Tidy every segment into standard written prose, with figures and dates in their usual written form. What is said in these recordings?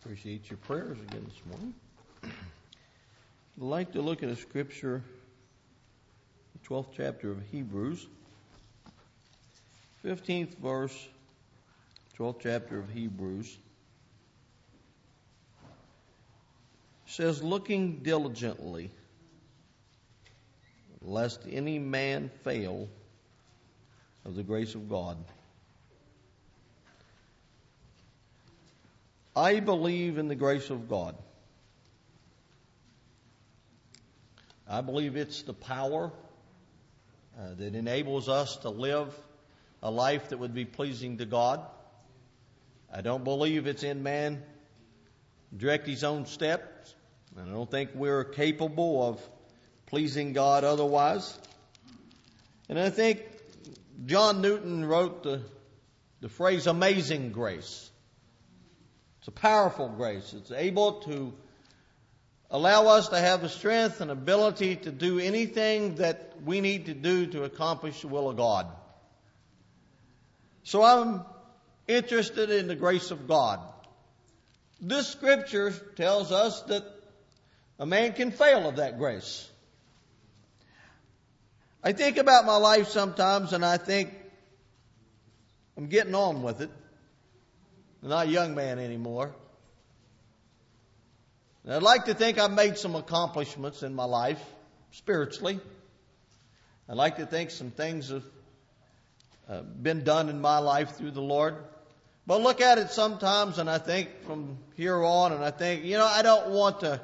Appreciate your prayers again this morning. I'd like to look at a scripture, the 12th chapter of Hebrews, 15th verse, 12th chapter of Hebrews. It says, looking diligently, lest any man fail of the grace of God. I believe in the grace of God. I believe it's the power that enables us to live a life that would be pleasing to God. I don't believe it's in man to direct his own steps. And I don't think we're capable of pleasing God otherwise. And I think John Newton wrote the phrase amazing grace. It's a powerful grace. It's able to allow us to have the strength and ability to do anything that we need to do to accomplish the will of God. So I'm interested in the grace of God. This scripture tells us that a man can fail of that grace. I think about my life sometimes and I think I'm getting on with it. I'm not a young man anymore. And I'd like to think I've made some accomplishments in my life, spiritually. I'd like to think some things have been done in my life through the Lord. But look at it sometimes and I think from here on and I think, I don't want to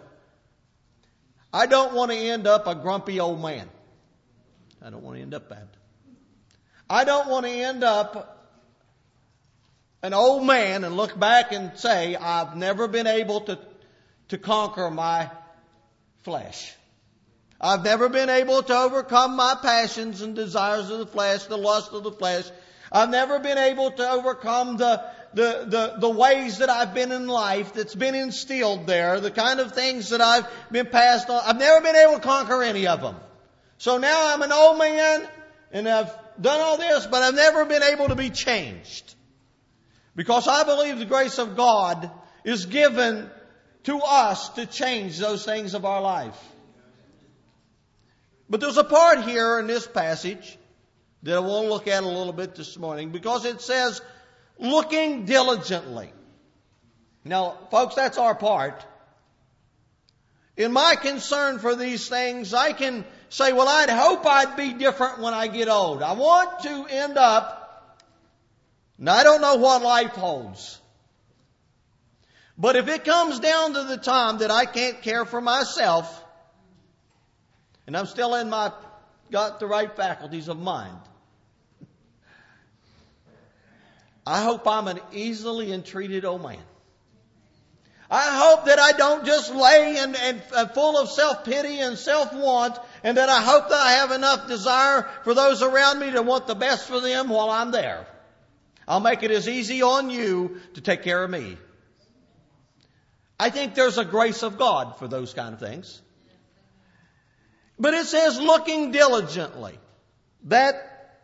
end up a grumpy old man. I don't want to end up that. I don't want to end up an old man and look back and say, I've never been able to conquer my flesh. I've never been able to overcome my passions and desires of the flesh, the lust of the flesh. I've never been able to overcome the ways that I've been in life that's been instilled there, the kind of things that I've been passed on. I've never been able to conquer any of them. So now I'm an old man and I've done all this, but I've never been able to be changed. Because I believe the grace of God is given to us to change those things of our life. But there's a part here in this passage that I want to look at a little bit this morning because it says, looking diligently. Now, folks, that's our part. In my concern for these things, I can say, well, I'd hope I'd be different when I get old. I want to end up. Now, I don't know what life holds. But if it comes down to the time that I can't care for myself, and I'm still got the right faculties of mind, I hope I'm an easily entreated old man. I hope that I don't just lay and full of self-pity and self-want, and that I hope that I have enough desire for those around me to want the best for them while I'm there. I'll make it as easy on you to take care of me. I think there's a grace of God for those kind of things. But it says looking diligently. That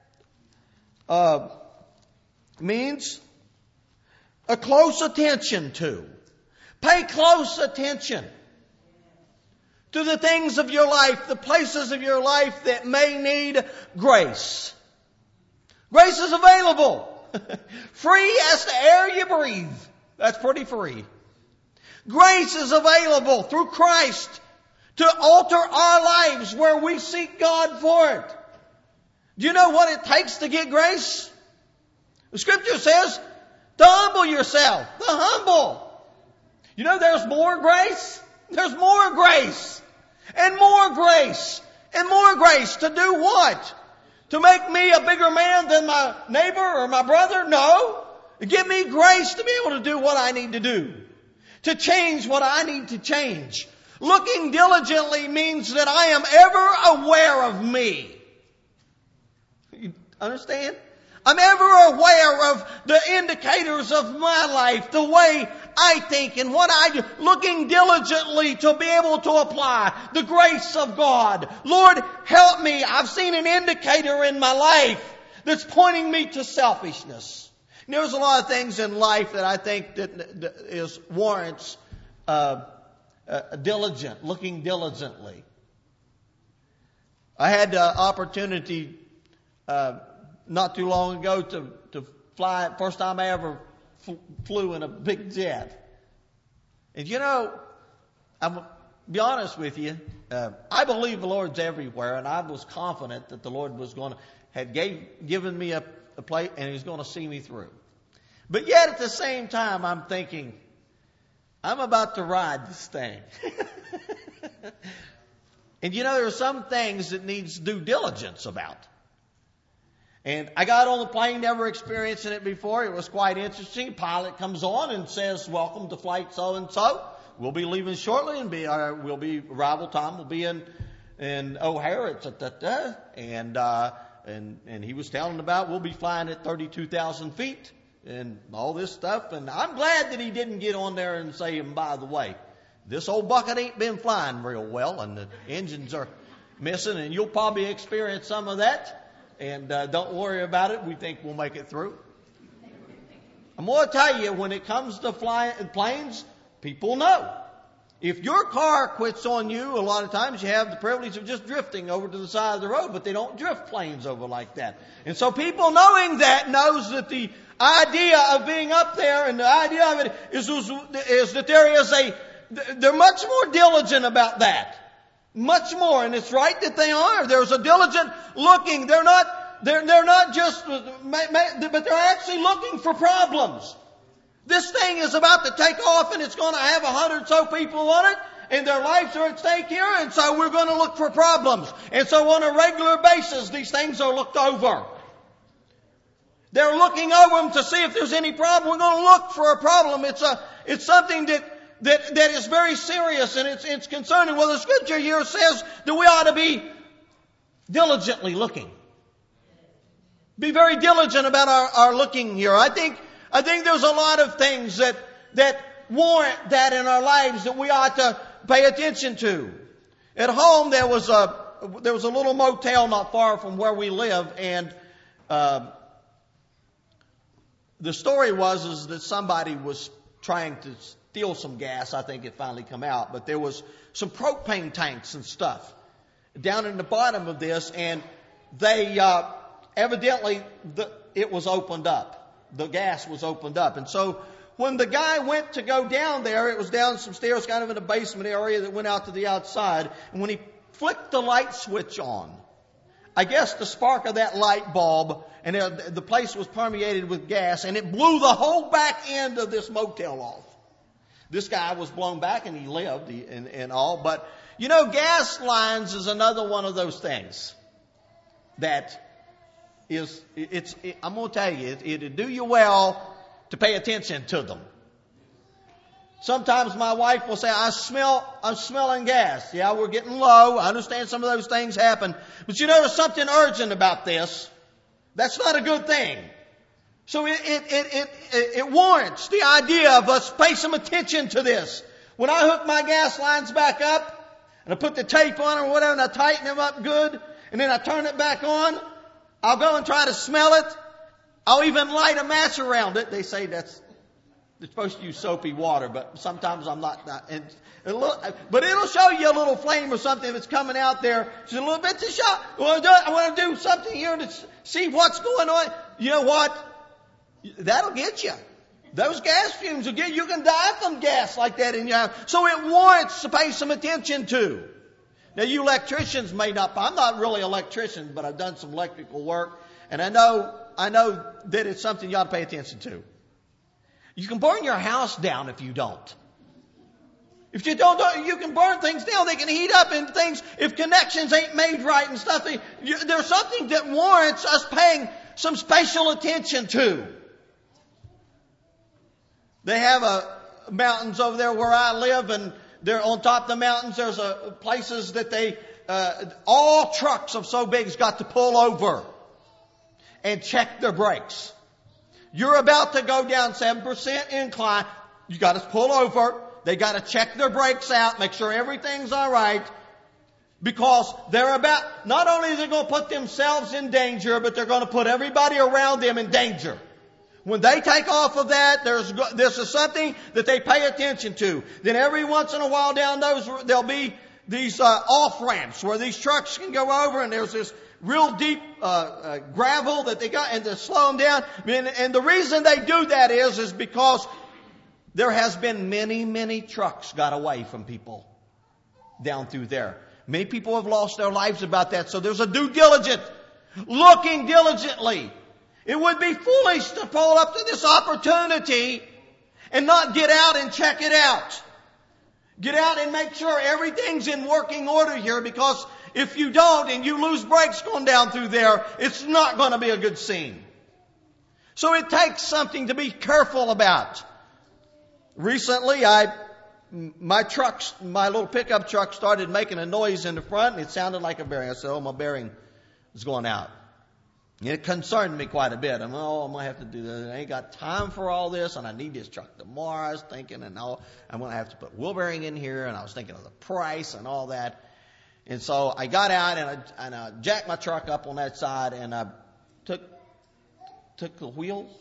means a close attention to. Pay close attention to the things of your life, the places of your life that may need grace. Grace is available. Free as the air you breathe. That's pretty free. Grace is available through Christ to alter our lives where we seek God for it. Do you know what it takes to get grace? The scripture says to humble yourself. The humble. You know there's more grace? There's more grace. And more grace. And more grace to do what? To make me a bigger man than my neighbor or my brother? No. Give me grace to be able to do what I need to do. To change what I need to change. Looking diligently means that I am ever aware of me. You understand? I'm ever aware of the indicators of my life, the way I think and what I do. Looking diligently to be able to apply the grace of God. Lord, help me. I've seen an indicator in my life that's pointing me to selfishness. There's a lot of things in life that I think that warrants looking diligently. I had the opportunity not too long ago to fly. First time I ever flew in a big jet. And I'm be honest with you, I believe the Lord's everywhere, and I was confident that the Lord was had given me a place, and He's going to see me through. But yet at the same time, I'm thinking, I'm about to ride this thing. And there are some things that needs due diligence about. And I got on the plane, never experiencing it before. It was quite interesting. Pilot comes on and says, "Welcome to flight so-and-so. We'll be leaving shortly, and we'll be arrival time will be in O'Hare at and he was telling about we'll be flying at 32,000 feet and all this stuff. And I'm glad that he didn't get on there and say, "And by the way, this old bucket ain't been flying real well, and the engines are missing, and you'll probably experience some of that. And don't worry about it. We think we'll make it through." I'm going to tell you, when it comes to flying planes, people know. If your car quits on you, a lot of times you have the privilege of just drifting over to the side of the road, but they don't drift planes over like that. And so people knowing that knows that the idea of being up there and the idea of it is that they're much more diligent about that. Much more. And it's right that they are. There's a diligent looking. They're not just, but they're actually looking for problems. This thing is about to take off, and it's going to have 100 or so people on it, and their lives are at stake here, and so we're going to look for problems. And so on a regular basis, these things are looked over. They're looking over them to see if there's any problem. We're going to look for a problem. It's something that is very serious, and it's concerning. Well, the Scripture here says that we ought to be diligently looking. Be very diligent about our looking here. I think there's a lot of things that warrant that in our lives that we ought to pay attention to. At home, there was a little motel not far from where we live, and the story was that somebody was trying to steal some gas. I think it finally come out, but there was some propane tanks and stuff down in the bottom of this, and they evidently it was opened up. The gas was opened up. And so when the guy went to go down there, it was down some stairs kind of in a basement area that went out to the outside. And when he flicked the light switch on, I guess the spark of that light bulb, and the place was permeated with gas, and it blew the whole back end of this motel off. This guy was blown back, and he lived and all. But, gas lines is another one of those things that I'm going to tell you, it'd do you well to pay attention to them. Sometimes my wife will say, I'm smelling gas. Yeah, we're getting low. I understand some of those things happen. But there's something urgent about this. That's not a good thing. So it warrants the idea of us pay some attention to this. When I hook my gas lines back up, and I put the tape on or whatever, and I tighten them up good, and then I turn it back on, I'll go and try to smell it. I'll even light a match around it. They say they're supposed to use soapy water, but sometimes I'm not. But it'll show you a little flame or something that's coming out there. Just a little bit to show. I want to do something here to see what's going on. You know what? That'll get you. Those gas fumes will get you. You can die from gas like that in your house. So it warrants to pay some attention to. Now, you electricians may not. I'm not really an electrician, but I've done some electrical work, and I know that it's something you ought to pay attention to. You can burn your house down if you don't. If you don't, you can burn things down. They can heat up and things. If connections ain't made right and stuff, there's something that warrants us paying some special attention to. They have mountains over there where I live, and they're on top of the mountains. There's places that all trucks of so big has got to pull over and check their brakes. You're about to go down 7% incline. You got to pull over. They got to check their brakes out, make sure everything's all right, because not only are they going to put themselves in danger, but they're going to put everybody around them in danger. When they take off of that, this is something that they pay attention to. Then every once in a while down those, there'll be these off-ramps where these trucks can go over, and there's this real deep gravel that they got, and to slow them down. And the reason they do that is because there has been many trucks got away from people down through there. Many people have lost their lives about that. So there's a due diligence, looking diligently. It would be foolish to pull up to this opportunity and not get out and check it out. Get out and make sure everything's in working order here, because if you don't and you lose brakes going down through there, it's not going to be a good scene. So it takes something to be careful about. Recently, my little pickup truck started making a noise in the front, and it sounded like a bearing. I said, my bearing is going out. And it concerned me quite a bit. I'm going to have to do that. I ain't got time for all this, and I need this truck tomorrow. I was thinking, I'm going to have to put wheel bearing in here, and I was thinking of the price and all that. And so I got out, and I jacked my truck up on that side, and I took the wheel,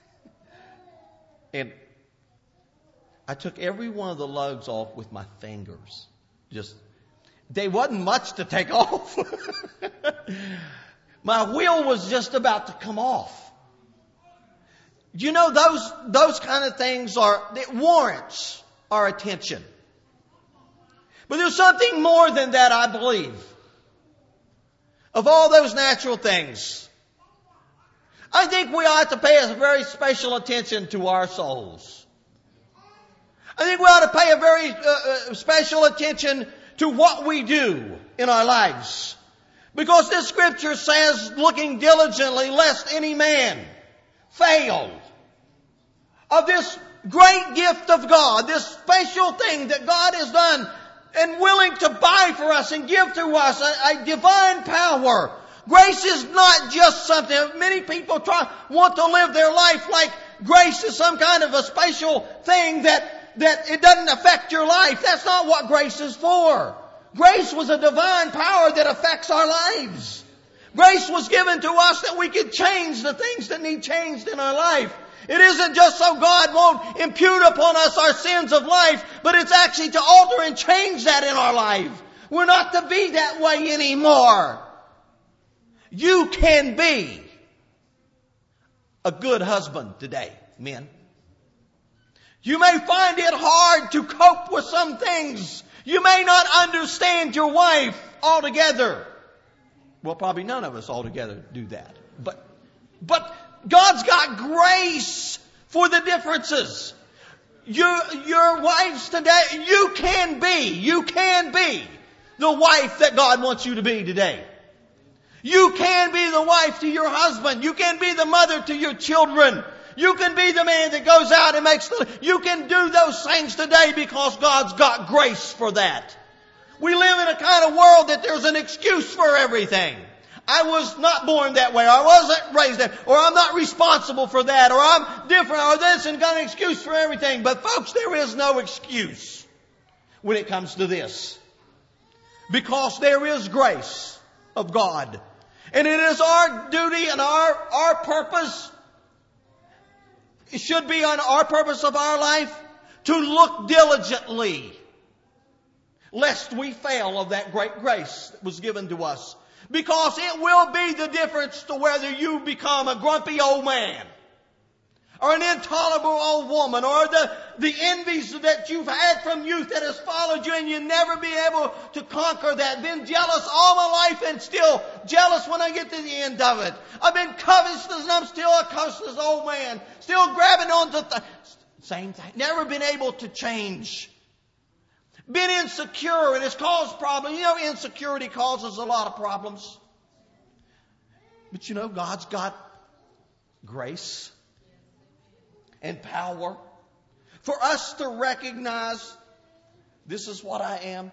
and I took every one of the lugs off with my fingers. They wasn't much to take off. My wheel was just about to come off. You know, those kind of things it warrants our attention. But there's something more than that, I believe. Of all those natural things, I think we ought to pay a very special attention to our souls. I think we ought to pay a very special attention to what we do in our lives. Because this scripture says, looking diligently lest any man fail. Of this great gift of God, this special thing that God has done and willing to buy for us and give to us, a divine power. Grace is not just something. Many people want to live their life like grace is some kind of a special thing that it doesn't affect your life. That's not what grace is for. Grace was a divine power that affects our lives. Grace was given to us that we could change the things that need changed in our life. It isn't just so God won't impute upon us our sins of life, but it's actually to alter and change that in our life. We're not to be that way anymore. You can be a good husband today, men. You may find it hard to cope with some things. You may not understand your wife altogether. Well, probably none of us altogether do that. But God's got grace for the differences. Your wives today, you can be the wife that God wants you to be today. You can be the wife to your husband. You can be the mother to your children. You can be the man that goes out and you can do those things today because God's got grace for that. We live in a kind of world that there's an excuse for everything. I was not born that way, or I wasn't raised that, or I'm not responsible for that, or I'm different, or this, and got an excuse for everything. But folks, there is no excuse when it comes to this. Because there is grace of God. And it is our duty and our purpose, it should be on our purpose of our life, to look diligently, lest we fail of that great grace that was given to us. Because it will be the difference to whether you become a grumpy old man, or an intolerable old woman, or the envies that you've had from youth that has followed you and you never be able to conquer that. Been jealous all my life and still jealous when I get to the end of it. I've been covetous and I'm still a covetous old man. Still grabbing on to same thing. Never been able to change. Been insecure and it's caused problems. You know, insecurity causes a lot of problems. But you know, God's got grace and power for us to recognize this is what I am.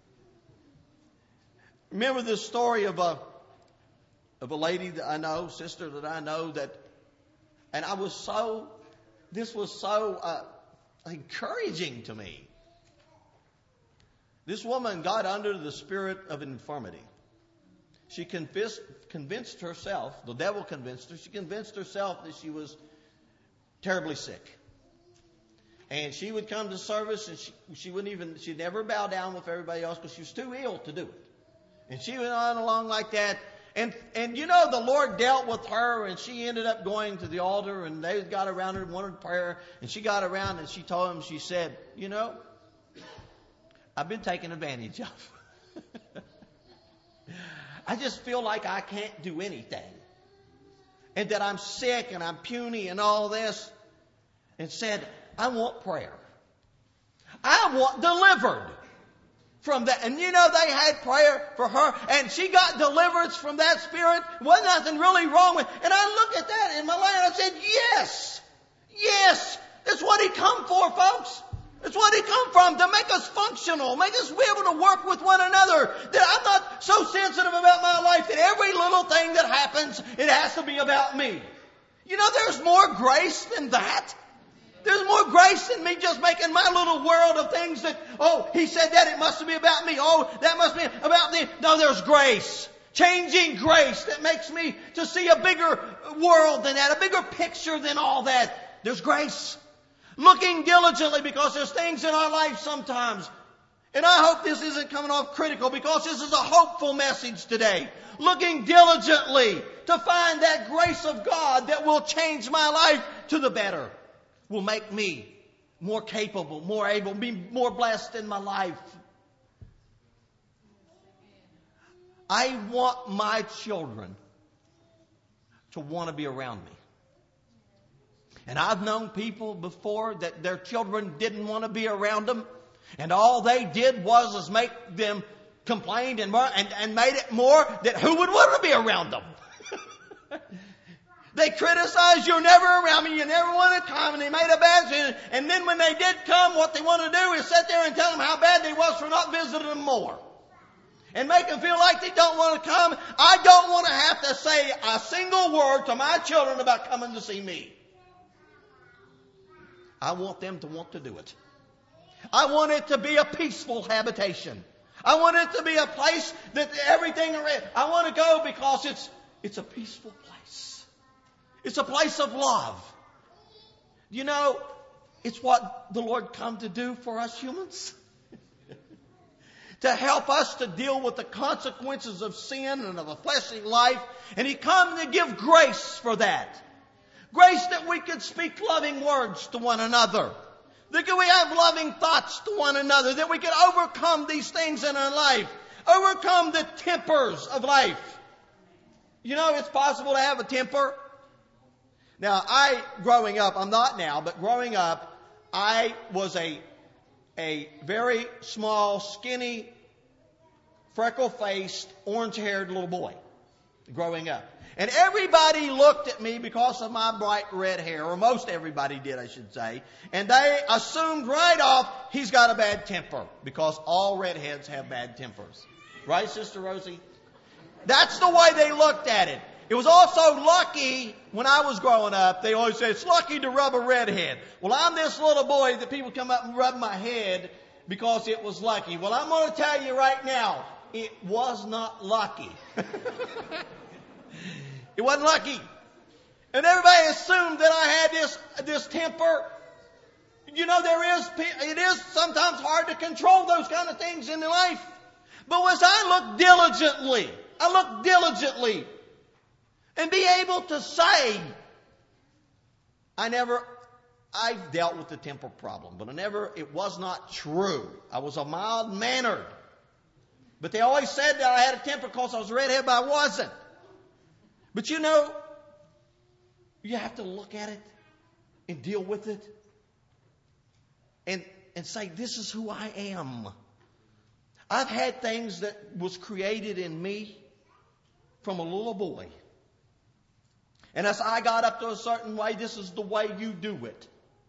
Remember this story of a lady that I know, sister that I know, and this was so encouraging to me. This woman got under the spirit of infirmity. She convinced herself, the devil convinced her, she convinced herself that she was terribly sick. And she would come to service, and she'd never bow down with everybody else because she was too ill to do it. And she went on along like that. And the Lord dealt with her, and she ended up going to the altar, and they got around her and wanted prayer. And she got around, and she told him, she said, I've been taken advantage of. I just feel like I can't do anything. And that I'm sick and I'm puny and all this. And said, I want prayer. I want delivered from that. And they had prayer for her. And she got deliverance from that spirit. Wasn't nothing really wrong with it. And I looked at that in my life and I said, yes. Yes. That's what He come for, folks. That's what He come from, to make us functional, make us be able to work with one another. That I'm not so sensitive about my life that every little thing that happens, it has to be about me. There's more grace than that. There's more grace than me just making my little world of things that, he said that, it must be about me. Oh, that must be about me. No, there's grace. Changing grace that makes me to see a bigger world than that, a bigger picture than all that. There's grace. Looking diligently, because there's things in our life sometimes. And I hope this isn't coming off critical, because this is a hopeful message today. Looking diligently to find that grace of God that will change my life to the better. Will make me more capable, more able, be more blessed in my life. I want my children to want to be around me. And I've known people before that their children didn't want to be around them. And all they did was make them complain and made it more that who would want to be around them. They criticized, you're never around me, you never want to come, and they made a bad decision. And then when they did come, what they want to do is sit there and tell them how bad they was for not visiting them more. And make them feel like they don't want to come. I don't want to have to say a single word to my children about coming to see me. I want them to want to do it. I want it to be a peaceful habitation. I want it to be a place that everything around. I want to go because it's a peaceful place. It's a place of love. It's what the Lord come to do for us humans. To help us to deal with the consequences of sin and of a fleshly life. And He come to give grace for that. Grace that we could speak loving words to one another. That we have loving thoughts to one another. That we could overcome these things in our life. Overcome the tempers of life. It's possible to have a temper. Now, growing up, I'm not now, but growing up, I was a very small, skinny, freckle-faced, orange-haired little boy growing up. And everybody looked at me because of my bright red hair, or most everybody did, I should say. And they assumed right off, he's got a bad temper, because all redheads have bad tempers. Right, Sister Rosie? That's the way they looked at it. It was also lucky, when I was growing up, they always say, it's lucky to rub a redhead. Well, I'm this little boy that people come up and rub my head because it was lucky. Well, I'm going to tell you right now, it was not lucky. It wasn't lucky. And everybody assumed that I had this temper. It is sometimes hard to control those kind of things in life. But as I look diligently, and be able to say, I've dealt with the temper problem, but it was not true. I was a mild-mannered. But they always said that I had a temper because I was a redhead, but I wasn't. But you have to look at it and deal with it and say, this is who I am. I've had things that was created in me from a little boy. And as I got up to a certain way, this is the way you do it.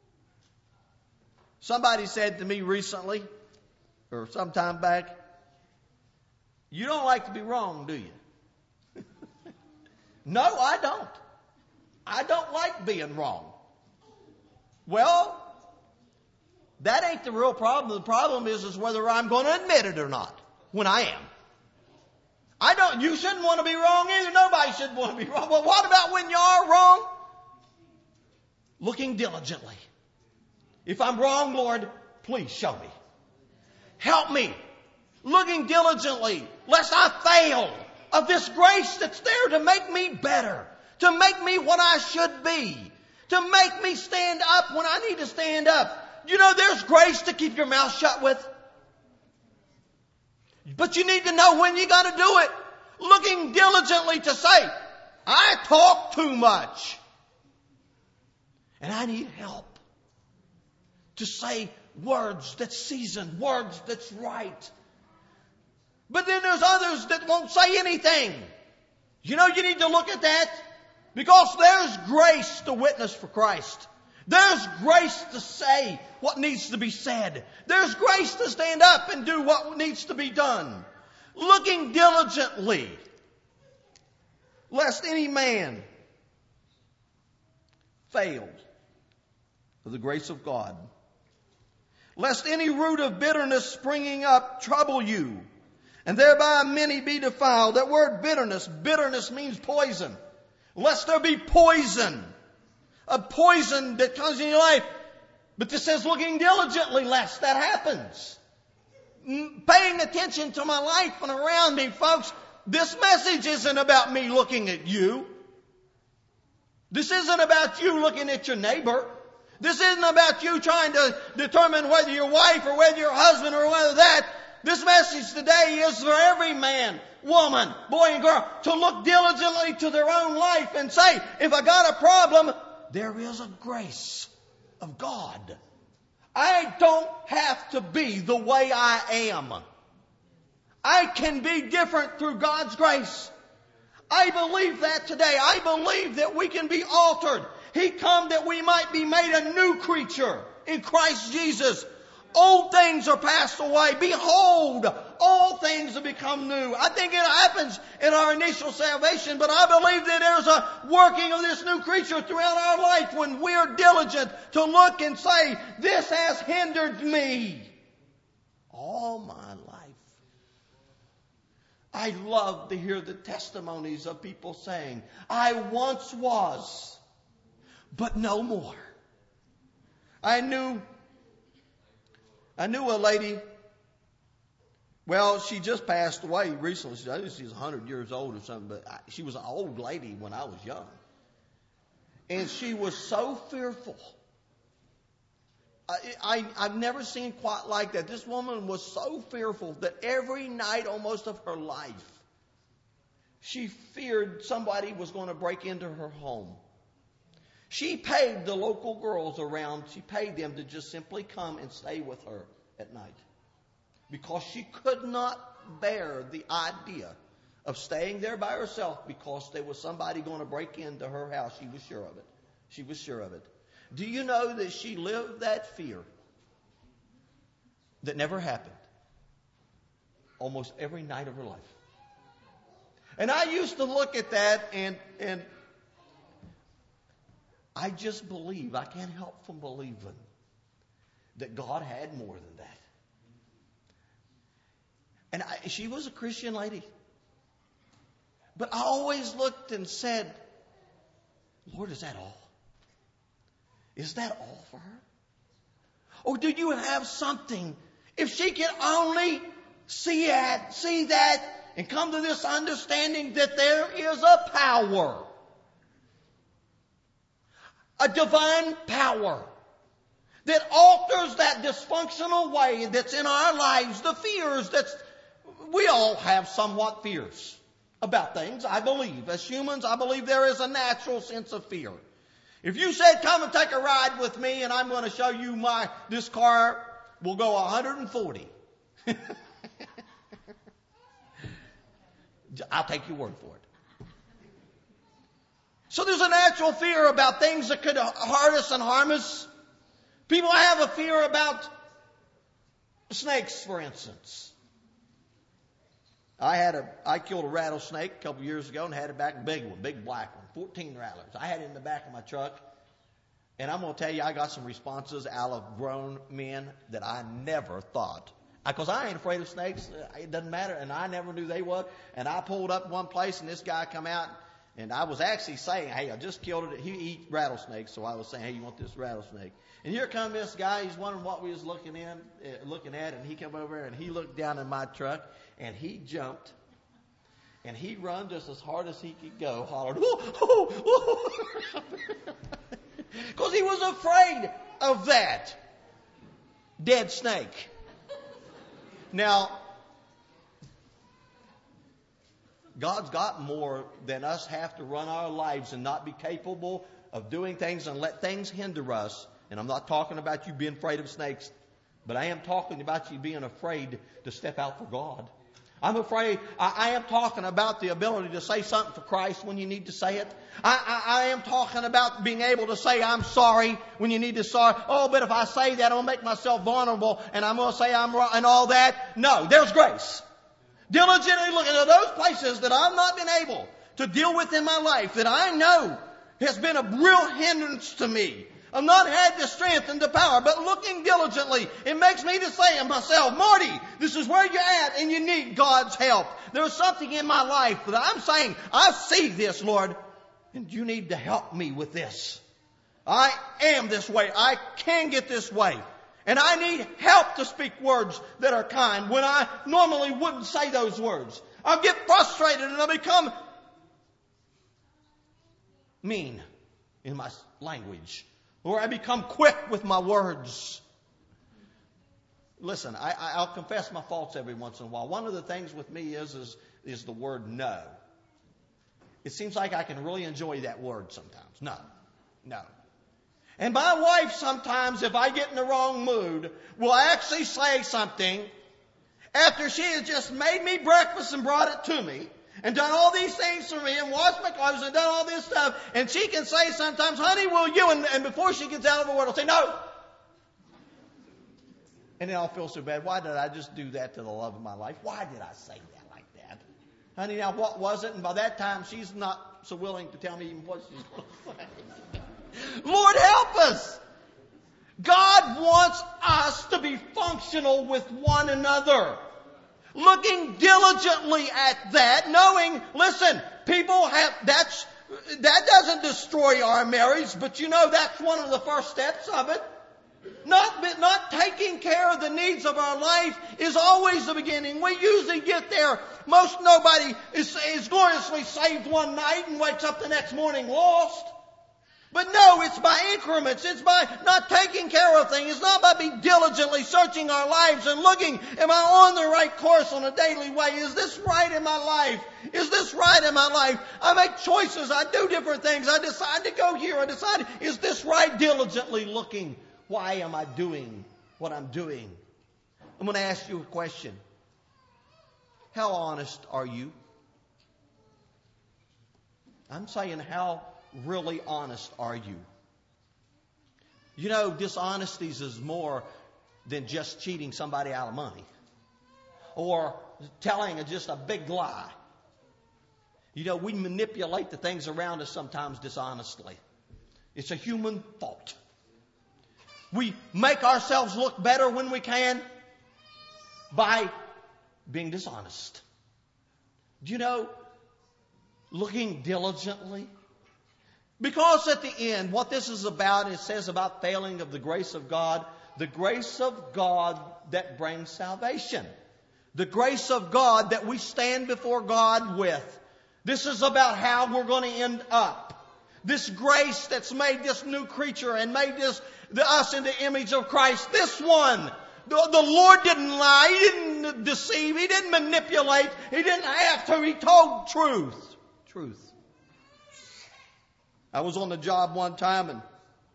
Somebody said to me recently, or some time back, you don't like to be wrong, do you? No, I don't. I don't like being wrong. Well, that ain't the real problem. The problem is whether I'm going to admit it or not when I am. You shouldn't want to be wrong either. Nobody should want to be wrong. Well, what about when you are wrong? looking diligently. If I'm wrong, Lord, please show me. Help me, looking diligently, lest I fail of this grace that's there to make me better, to make me what I should be, to make me stand up when I need to stand up. You know, there's grace to keep your mouth shut with. But you need to know when you got to do it. Looking diligently to say, I talk too much. And I need help to say words that's seasoned, words that's right. But then there's others that won't say anything. You know, you need to look at that because there's grace to witness for Christ. There's grace to say what needs to be said. There's grace to stand up and do what needs to be done. Looking diligently, lest any man fail of the grace of God. Lest any root of bitterness springing up trouble you, and thereby many be defiled. That word bitterness means poison. Lest there be poison. A poison that comes in your life. But this says looking diligently lest that happens. Paying attention to my life and around me, folks. This message isn't about me looking at you. This isn't about you looking at your neighbor. This isn't about you trying to determine whether your wife or whether your husband or whether that. This message today is for every man, woman, boy and girl to look diligently to their own life and say, if I got a problem, there is a grace of God. I don't have to be the way I am. I can be different through God's grace. I believe that today. I believe that we can be altered. He come that we might be made a new creature in Christ Jesus. Old things are passed away. Behold, all things have become new. I think it happens in our initial salvation, but I believe that there's a working of this new creature throughout our life when we're diligent to look and say, this has hindered me all my life. I love to hear the testimonies of people saying, I once was, but no more. I knew a lady, well, she just passed away recently. I think she's 100 years old or something, but she was an old lady when I was young. And she was so fearful. I've never seen quite like that. This woman was so fearful that every night almost of her life, she feared somebody was going to break into her home. She paid the local girls around, she paid them to just simply come and stay with her at night. Because she could not bear the idea of staying there by herself because there was somebody going to break into her house. She was sure of it. She was sure of it. Do you know that she lived that fear that never happened almost every night of her life? And I used to look at that and I just believe, I can't help from believing that God had more than that. And she was a Christian lady. But I always looked and said, Lord, is that all? Is that all for her? Or do you have something? If she can only see that and come to this understanding that there is a power, a divine power that alters that dysfunctional way that's in our lives, the fears we all have somewhat fears about things, I believe. As humans, I believe there is a natural sense of fear. If you said, come and take a ride with me and I'm going to show you this car will go 140. I'll take your word for it. So there's a natural fear about things that could hurt us and harm us. People have a fear about snakes, for instance. I killed a rattlesnake a couple years ago and had it back, a big one, big black one, 14 rattlers. I had it in the back of my truck. And I'm going to tell you, I got some responses out of grown men that I never thought. Because I ain't afraid of snakes. It doesn't matter. And I never knew they was. And I pulled up one place and this guy come out And I was actually saying, hey, I just killed it. He eats rattlesnakes, so I was saying, hey, you want this rattlesnake? And here come this guy. He's wondering what we was looking at, and he came over and he looked down in my truck, and he jumped, and he run just as hard as he could go, hollered, because he was afraid of that dead snake. Now, God's got more than us have to run our lives and not be capable of doing things and let things hinder us. And I'm not talking about you being afraid of snakes, but I am talking about you being afraid to step out for God. I'm afraid, I am talking about the ability to say something for Christ when you need to say it. I am talking about being able to say I'm sorry when you need to sorry. Oh, but if I say that, I'm going to make myself vulnerable and I'm going to say I'm wrong and all that. No, there's grace. Diligently looking at those places that I've not been able to deal with in my life that I know has been a real hindrance to me. I've not had the strength and the power, but looking diligently, it makes me to say to myself, Marty, this is where you're at and you need God's help. There's something in my life that I'm saying, I see this, Lord, and you need to help me with this. I am this way. I can get this way. And I need help to speak words that are kind when I normally wouldn't say those words. I get frustrated and I become mean in my language. Or I become quick with my words. Listen, I'll confess my faults every once in a while. One of the things with me is the word no. It seems like I can really enjoy that word sometimes. No. And my wife sometimes, if I get in the wrong mood, will actually say something after she has just made me breakfast and brought it to me and done all these things for me and washed my clothes and done all this stuff. And she can say sometimes, honey, will you? And before she gets out of the word, I'll say, no. And then I'll feel so bad. Why did I just do that to the love of my life? Why did I say that like that? Honey, now what was it? And by that time, she's not so willing to tell me even what she's going to say. Lord, help us. God wants us to be functional with one another. Looking diligently at that, knowing, listen, people have, that doesn't destroy our marriage, but you know that's one of the first steps of it. Not taking care of the needs of our life is always the beginning. We usually get there. Most nobody is gloriously saved one night and wakes up the next morning lost. But no, it's by increments. It's by not taking care of things. It's not by being diligently searching our lives and looking, am I on the right course on a daily way? Is this right in my life? Is this right in my life? I make choices. I do different things. I decide to go here. I decide, is this right? Diligently looking. Why am I doing what I'm doing? I'm going to ask you a question. How honest are you? I'm saying how really honest are you? You know, dishonesty is more than just cheating somebody out of money or telling just a big lie. You know, we manipulate the things around us sometimes dishonestly. It's a human fault. We make ourselves look better when we can by being dishonest. Do you know, looking diligently? Because at the end, what this is about, it says about failing of the grace of God that brings salvation. The grace of God that we stand before God with. This is about how we're going to end up. This grace that's made this new creature and made us in the image of Christ. This one, the Lord didn't lie. He didn't deceive. He didn't manipulate. He didn't have to. He told truth. Truth. I was on the job one time and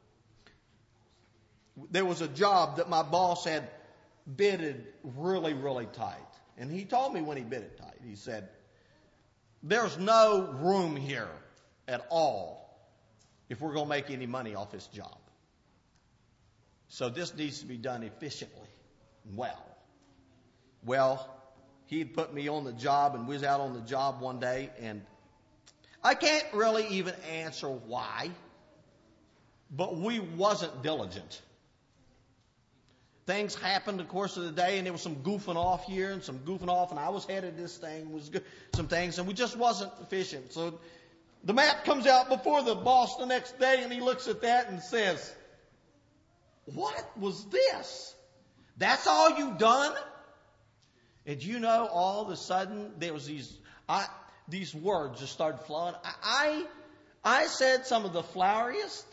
there was a job that my boss had bidded really, really tight. And he told me when he bid it tight, he said, there's no room here at all if we're going to make any money off this job. So this needs to be done efficiently and well. Well, he'd put me on the job and we was out on the job one day and I can't really even answer why, but we wasn't diligent. Things happened in the course of the day, and there was some goofing off here and some goofing off, and I was headed this thing, was good, some things, and we just wasn't efficient. So The map comes out before the boss the next day, and he looks at that and says, "What was this? That's all you done?" And you know, all of a sudden, there was these words just started flowing. I said some of the floweriest,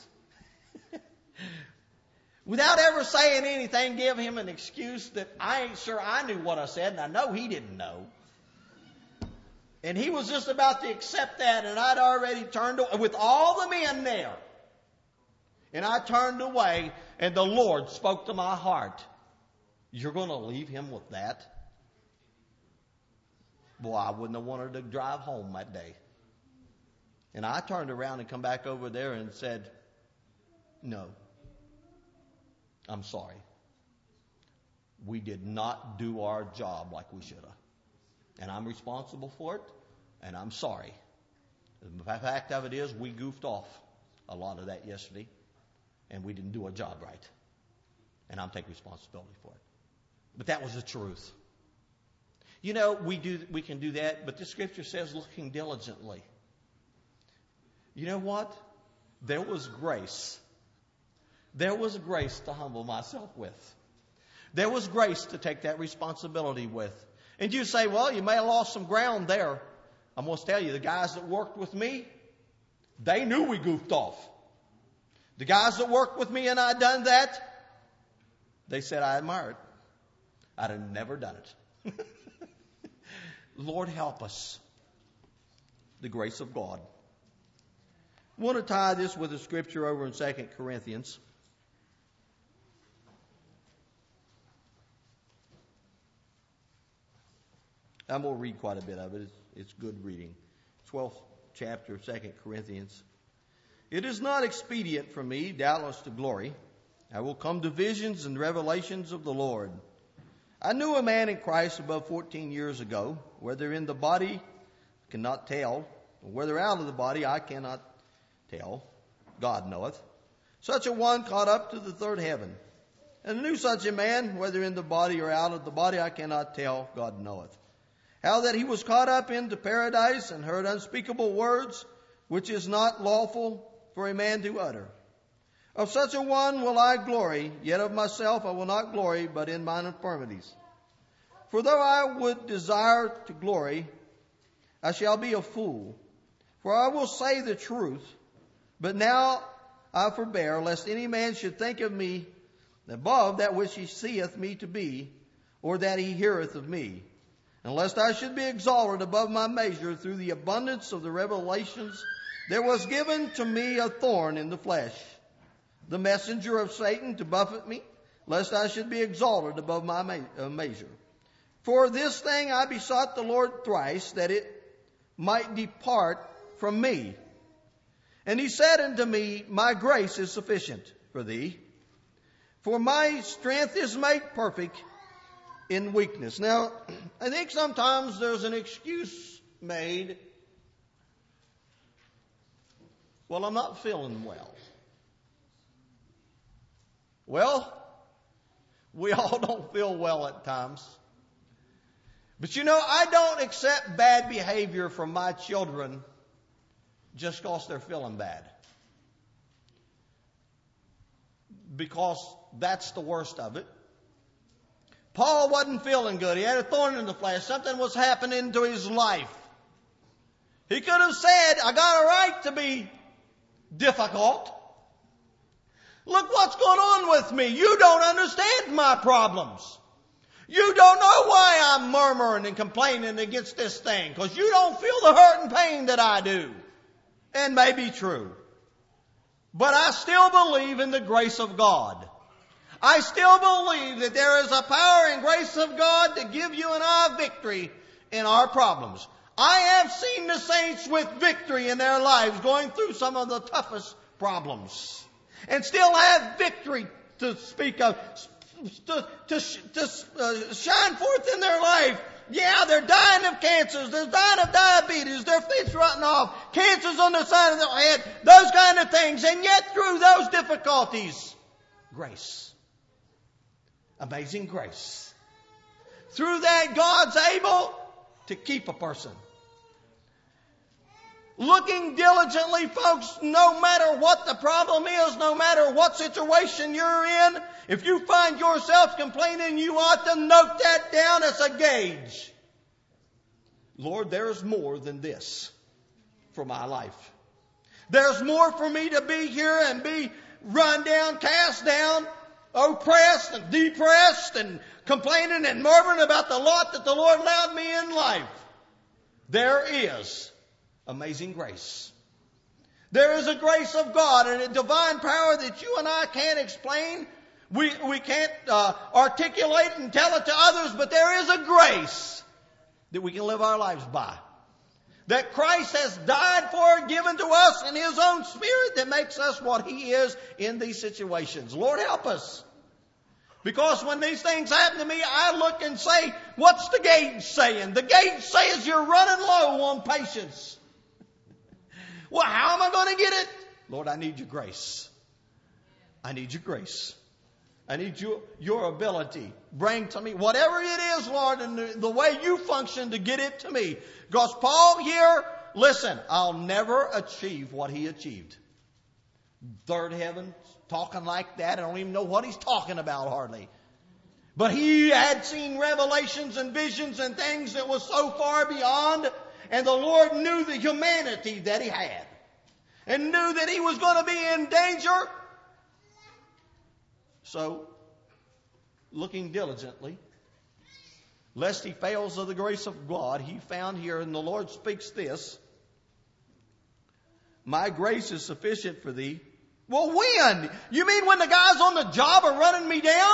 without ever saying anything, give him an excuse that I ain't sure I knew what I said, and I know he didn't know. And he was just about to accept that, and I'd already turned away with all the men there. And I turned away, and the Lord spoke to my heart. "You're going to leave him with that?" Boy, I wouldn't have wanted to drive home that day. And I turned around and come back over there and said, "No, I'm sorry. We did not do our job like we should have. And I'm responsible for it, and I'm sorry. The fact of it is, we goofed off a lot of that yesterday, and we didn't do our job right. And I'm taking responsibility for it." But that was the truth. You know, we can do that, but the Scripture says looking diligently. You know what? There was grace. There was grace to humble myself with. There was grace to take that responsibility with. And you say, "Well, you may have lost some ground there." I'm going to tell you, the guys that worked with me, they knew we goofed off. The guys that worked with me and I'd done that, they said I admire it. I'd have never done it. Lord, help us. The grace of God. I want to tie this with a scripture over in 2 Corinthians. I'm going to read quite a bit of it. It's good reading. 12th chapter of 2 Corinthians. "It is not expedient for me, doubtless, to glory. I will come to visions and revelations of the Lord. I knew a man in Christ above 14 years ago, whether in the body I cannot tell, or whether out of the body I cannot tell. God knoweth. Such a one caught up to the third heaven. And I knew such a man, whether in the body or out of the body I cannot tell. God knoweth. How that he was caught up into paradise and heard unspeakable words, which is not lawful for a man to utter. Of such a one will I glory, yet of myself I will not glory, but in mine infirmities. For though I would desire to glory, I shall be a fool. For I will say the truth, but now I forbear, lest any man should think of me above that which he seeth me to be, or that he heareth of me. And lest I should be exalted above my measure through the abundance of the revelations, there was given to me a thorn in the flesh, the messenger of Satan to buffet me, lest I should be exalted above my measure. For this thing I besought the Lord thrice, that it might depart from me. And he said unto me, My grace is sufficient for thee, for my strength is made perfect in weakness. Now, I think sometimes there's an excuse made. Well, I'm not feeling well. Well, we all don't feel well at times. But you know, I don't accept bad behavior from my children just because they're feeling bad. Because that's the worst of it. Paul wasn't feeling good. He had a thorn in the flesh. Something was happening to his life. He could have said, I got a right to be difficult. Look what's going on with me. You don't understand my problems. You don't know why I'm murmuring and complaining against this thing, because you don't feel the hurt and pain that I do. And may be true. But I still believe in the grace of God. I still believe that there is a power and grace of God to give you and I victory in our problems. I have seen the saints with victory in their lives going through some of the toughest problems and still have victory to speak of, to shine forth in their life. Yeah, they're dying of cancers, they're dying of diabetes, their feet's rotting off, cancers on the side of their head, those kind of things. And yet through those difficulties, grace. Amazing grace. Through that, God's able to keep a person. Looking diligently, folks, no matter what the problem is, no matter what situation you're in, if you find yourself complaining, you ought to note that down as a gauge. Lord, there's more than this for my life. There's more for me to be here and be run down, cast down, oppressed and depressed and complaining and murmuring about the lot that the Lord allowed me in life. There is amazing grace. There is a grace of God and a divine power that you and I can't explain. We can't articulate and tell it to others, but there is a grace that we can live our lives by. That Christ has died for, given to us in His own Spirit that makes us what He is in these situations. Lord, help us. Because when these things happen to me, I look and say, what's the gauge saying? The gauge says you're running low on patience. Well, how am I going to get it? Lord, I need your grace. I need your grace. I need your ability. Bring to me whatever it is, Lord, and the way you function to get it to me. Because Paul here, listen, I'll never achieve what he achieved. Third heaven, talking like that. I don't even know what he's talking about hardly. But he had seen revelations and visions and things that was so far beyond. And the Lord knew the humanity that he had. And knew that he was going to be in danger. So, looking diligently, lest he fails of the grace of God, he found here, and the Lord speaks this, my grace is sufficient for thee. Well, when? You mean when the guys on the job are running me down?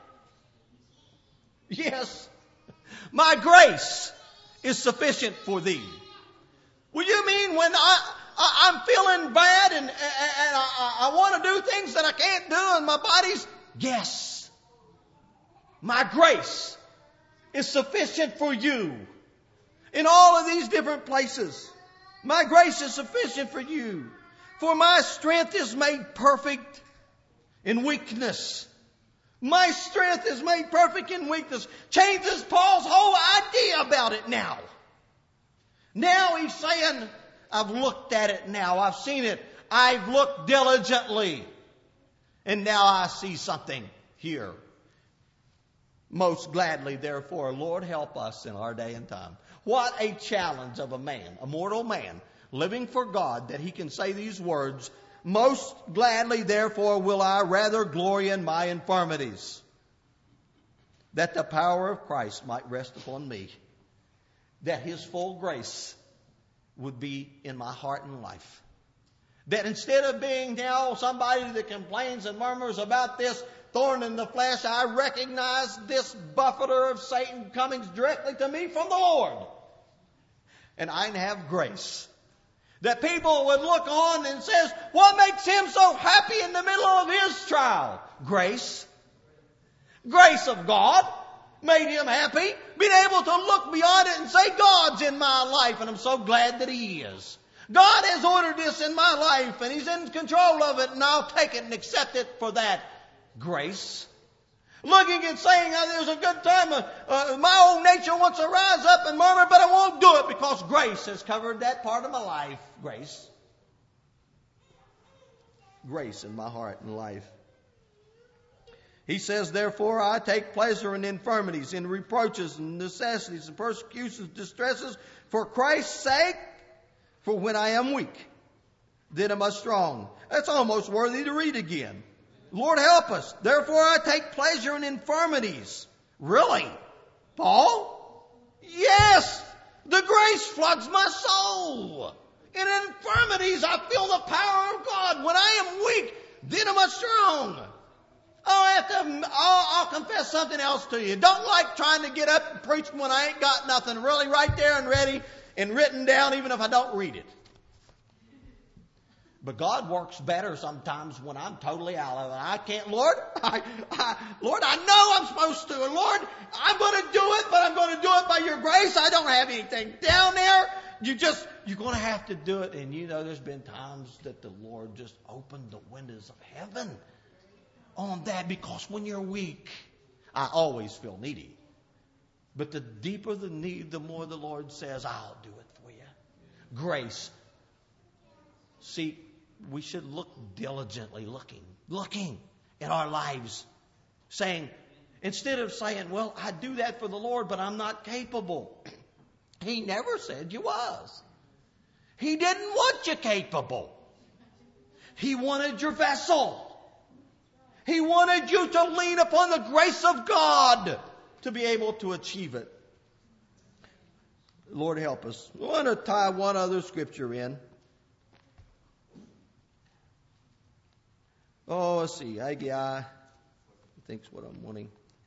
Yes. My grace is sufficient for thee. Well, you mean when I'm feeling bad and I want to do things that I can't do and my body's... Yes. My grace is sufficient for you. In all of these different places. My grace is sufficient for you. For my strength is made perfect in weakness. My strength is made perfect in weakness. Changes Paul's whole idea about it now. Now he's saying, I've looked at it now. I've seen it. I've looked diligently. And now I see something here. Most gladly, therefore, Lord, help us in our day and time. What a challenge of a man, a mortal man, living for God, that he can say these words, most gladly, therefore, will I rather glory in my infirmities, that the power of Christ might rest upon me, that His full grace would be in my heart and life. That instead of being now somebody that complains and murmurs about this thorn in the flesh, I recognize this buffeter of Satan coming directly to me from the Lord. And I have grace. That people would look on and says, what makes him so happy in the middle of his trial? Grace. Grace of God made him happy. Being able to look beyond it and say, God's in my life, and I'm so glad that He is. God has ordered this in my life, and He's in control of it, and I'll take it and accept it for that. Grace. Looking and saying, there's a good time, my old nature wants to rise up and murmur, but I won't do it because grace has covered that part of my life. Grace. Grace in my heart and life. He says, therefore, I take pleasure in infirmities, in reproaches, and necessities, and persecutions, distresses, for Christ's sake. For when I am weak, then am I strong. That's almost worthy to read again. Lord, help us. Therefore, I take pleasure in infirmities. Really? Paul? Yes. The grace floods my soul. In infirmities, I feel the power of God. When I am weak, then am I strong. I'll confess something else to you. Don't like trying to get up and preach when I ain't got nothing really right there and ready and written down, even if I don't read it. But God works better sometimes when I'm totally out of it. I can't, Lord, Lord, I know I'm supposed to. And Lord, I'm going to do it, but I'm going to do it by your grace. I don't have anything down there. You're going to have to do it. And you know, there's been times that the Lord just opened the windows of heaven on that, because when you're weak, I always feel needy. But the deeper the need, the more the Lord says, I'll do it for you. Grace See, we should look diligently, looking at our lives, saying, instead of saying, well, I do that for the Lord, but I'm not capable. He never said you was. He didn't want you capable. He wanted your vessel. He wanted you to lean upon the grace of God to be able to achieve it. Lord help us. I want to tie one other scripture in. Oh, let's see. Haggai, I think's what I'm wanting.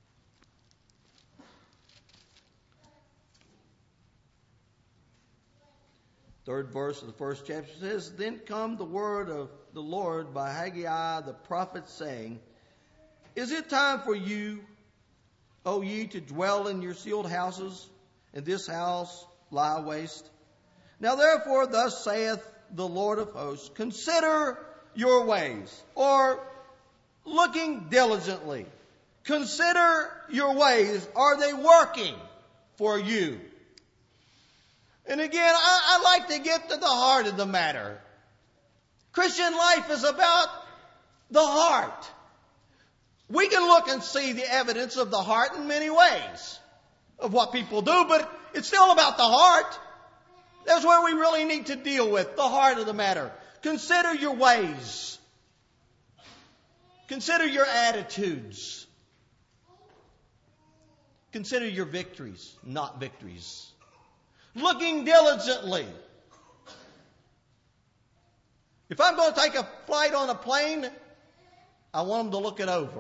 Third verse of the first chapter says, Then come the word of the Lord by Haggai the prophet, saying, Is it time for you, O ye, to dwell in your sealed houses, and this house lie waste? Now therefore, thus saith the Lord of hosts, Consider your ways, or looking diligently. Consider your ways. Are they working for you? And again, I like to get to the heart of the matter. Christian life is about the heart. We can look and see the evidence of the heart in many ways of what people do, but it's still about the heart. That's where we really need to deal with, the heart of the matter. Consider your ways. Consider your attitudes. Consider your victories, not victories. Looking diligently. If I'm going to take a flight on a plane, I want them to look it over.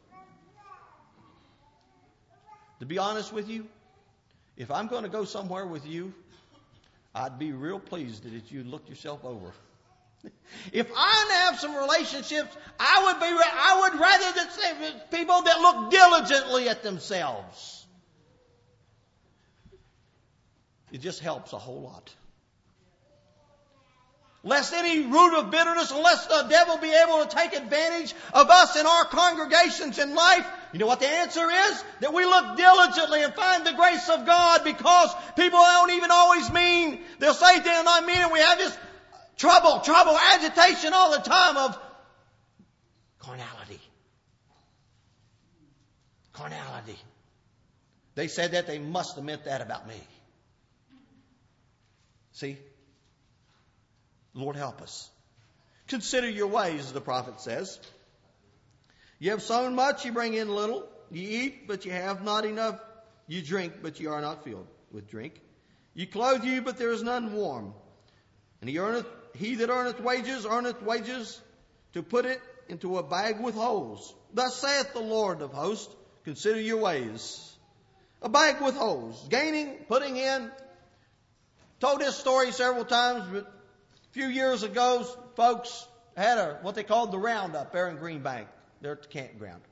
To be honest with you, if I'm going to go somewhere with you, I'd be real pleased that you'd look yourself over. If I have some relationships, I would rather that people that look diligently at themselves. It just helps a whole lot. Lest any root of bitterness, unless the devil be able to take advantage of us in our congregations in life. You know what the answer is? That we look diligently and find the grace of God, because people don't even always mean, they'll say they're not mean, and we have this trouble, agitation all the time of carnality. Carnality. They said that, they must have meant that about me. See? Lord help us. Consider your ways, the prophet says. You have sown much, you bring in little. You eat, but you have not enough. You drink, but you are not filled with drink. You clothe you, but there is none warm. And he that earneth wages to put it into a bag with holes. Thus saith the Lord of hosts, consider your ways. A bag with holes. Gaining, putting in. Told this story several times, but a few years ago, folks had what they called the roundup there in Greenbank, there at the campground.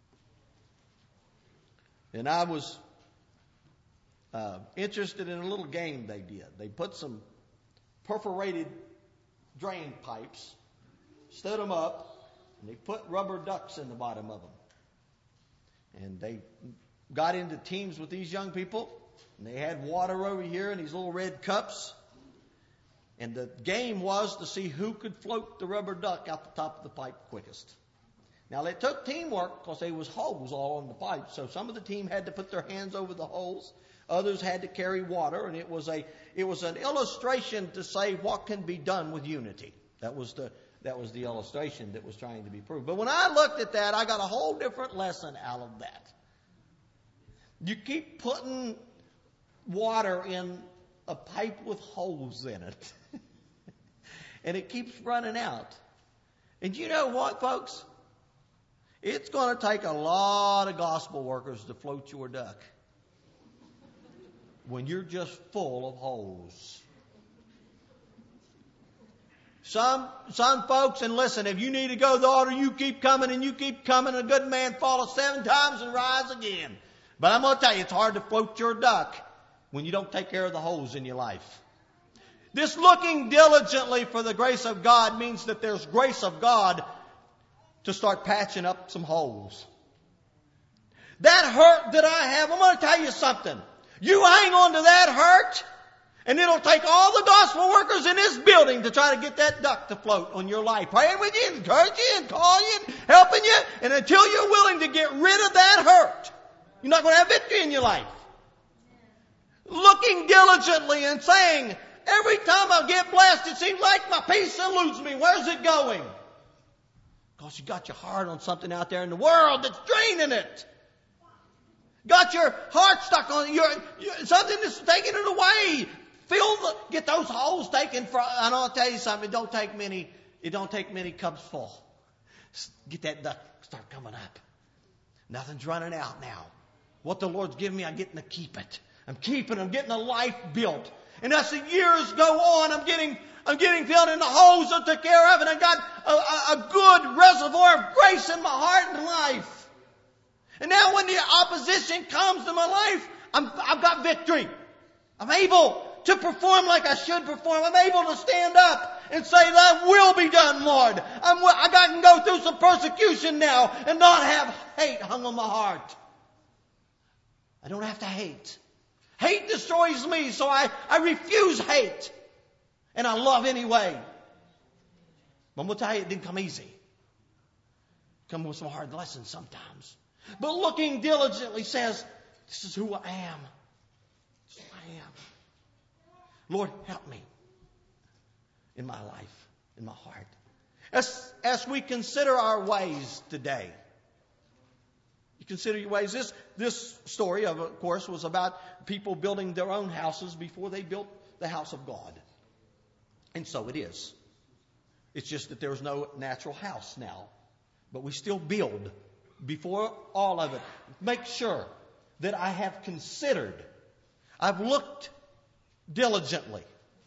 And I was interested in a little game they did. They put some perforated drain pipes, stood them up, and they put rubber ducks in the bottom of them. And they got into teams with these young people, and they had water over here in these little red cups. And the game was to see who could float the rubber duck out the top of the pipe quickest. Now, it took teamwork because there was holes all on the pipe. So some of the team had to put their hands over the holes. Others had to carry water. And it was an illustration to say what can be done with unity. That was the illustration that was trying to be proved. But when I looked at that, I got a whole different lesson out of that. You keep putting water in a pipe with holes in it. And it keeps running out. And you know what, folks? It's going to take a lot of gospel workers to float your duck when you're just full of holes. Some folks, and listen, if you need to go to the altar, you keep coming and you keep coming. A good man falleth 7 times and rise again. But I'm going to tell you, it's hard to float your duck when you don't take care of the holes in your life. This looking diligently for the grace of God means that there's grace of God to start patching up some holes. That hurt that I have, I'm going to tell you something. You hang on to that hurt, And it'll take all the gospel workers in this building to try to get that duck to float on your life. Praying with you, encouraging you, and calling you, and helping you. And until you're willing to get rid of that hurt, you're not going to have victory in your life. Looking diligently and saying, every time I get blessed, it seems like my peace eludes me. Where's it going? Because you got your heart on something out there in the world that's draining it. Got your heart stuck on something that's taking it away. Get those holes taken from. And I'll tell you something. It don't take many cups full. Get that duck start coming up. Nothing's running out now. What the Lord's given me, I'm getting to keep it. I'm getting a life built. And as the years go on, I'm getting filled in the holes I took care of, and I got a good reservoir of grace in my heart and life. And now when the opposition comes to my life, I've got victory. I'm able to perform like I should perform. I'm able to stand up and say, "Thy will be done, Lord." I can go through some persecution now and not have hate hung on my heart. I don't have to hate. Hate destroys me, so I refuse hate. And I love anyway. But I'm going to tell you, it didn't come easy. It come with some hard lessons sometimes. But looking diligently says, this is who I am. This is who I am. Lord, help me in my life, in my heart. As we consider our ways today, you consider your ways. This story, of course, was about people building their own houses before they built the house of God. And so it is. It's just that there's no natural house now. But we still build before all of it. Make sure that I have considered, I've looked diligently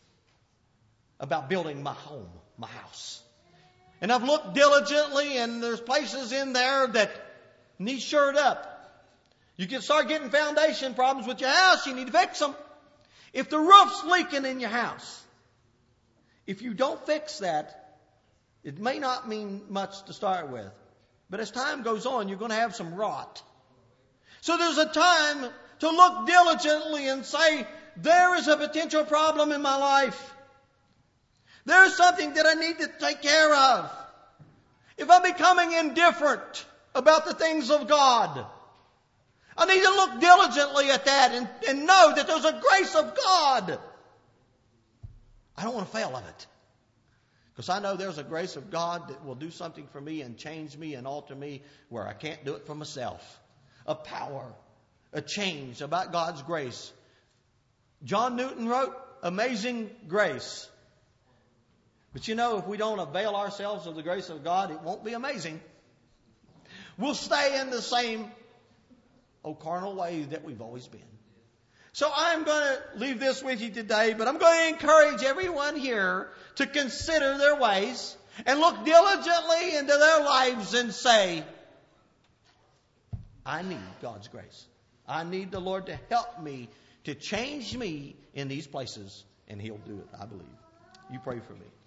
about building my home, my house. And I've looked diligently, and there's places in there that need shored up. You can start getting foundation problems with your house. You need to fix them. If the roof's leaking in your house, if you don't fix that, it may not mean much to start with. But as time goes on, you're going to have some rot. So there's a time to look diligently and say, there is a potential problem in my life. There's something that I need to take care of. If I'm becoming indifferent about the things of God, I need to look diligently at that and know that there's a grace of God. I don't want to fail of it. Because I know there's a grace of God that will do something for me and change me and alter me where I can't do it for myself. A power, a change about God's grace. John Newton wrote, "Amazing Grace." But you know, if we don't avail ourselves of the grace of God, it won't be amazing. We'll stay in the same carnal way that we've always been. So I'm going to leave this with you today, but I'm going to encourage everyone here to consider their ways and look diligently into their lives and say, I need God's grace. I need the Lord to help me, to change me in these places, and He'll do it, I believe. You pray for me.